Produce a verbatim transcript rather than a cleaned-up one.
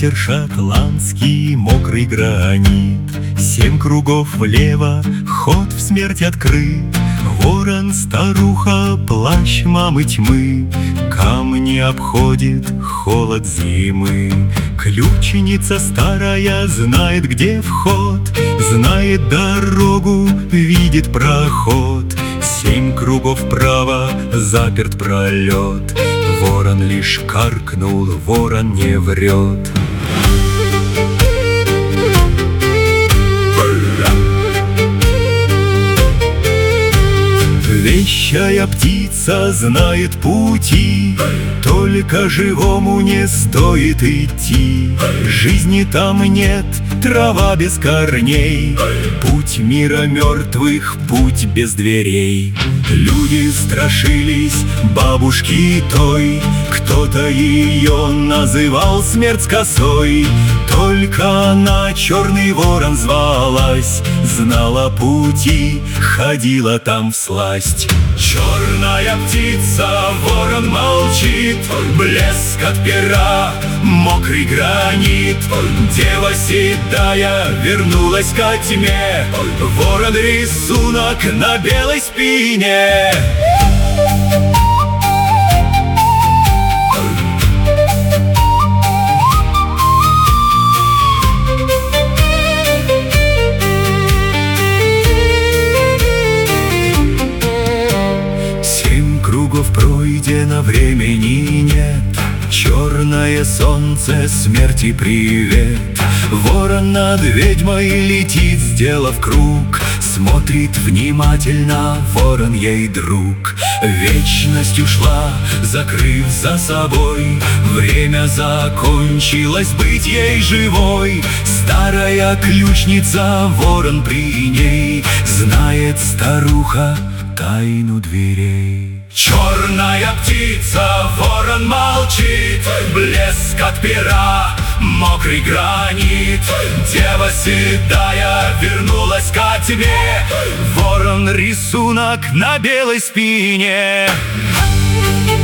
ветер шотландский, мокрый гранит. Семь кругов влево, ход в смерть открыт. Ворон, старуха, плащ мамы тьмы, камни обходит холод зимы. Ключница старая знает, где вход, знает дорогу, видит проход. Семь кругов вправо, заперт пролет. Ворон лишь каркнул, ворон не врет. Вещая птица знает пути, только живому не стоит идти. Жизни там нет, трава без корней, путь мира мертвых, путь без дверей. Люди страшились бабушки той, кто-то ее называл смерть с косой. Только она, черный ворон, звалась, знала пути, ходила там всласть. Черная птица, ворон молчит, блеск от пера, мокрый гранит. Дева седая вернулась ко тьме, ворон рисунок на белой спине. Семь кругов пройдено, времени нет. Черное солнце, смерти привет. Ворон над ведьмой летит, сделав круг. Смотрит внимательно, ворон ей друг. Вечность ушла, закрыв за собой. Время закончилось, быть ей живой. Старая ключница, ворон при ней, знает старуха тайну дверей. Черная птица, ворон молчит, блеск от пера, мокрый гранит. Дева седая вернулась ко тьме, ворон рисунок на белой спине.